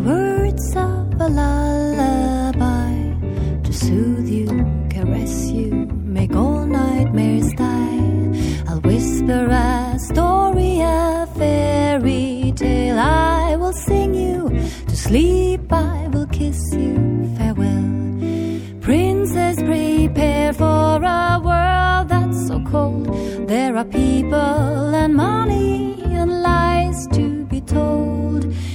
words of a lullaby to soothe you, caress you, make all nightmares die. I'll whisper a story, a fairy tale. I will sing you to sleep, I will kiss you farewell. Princess, prepare for a world that's so cold. There are people and money and lies to be told.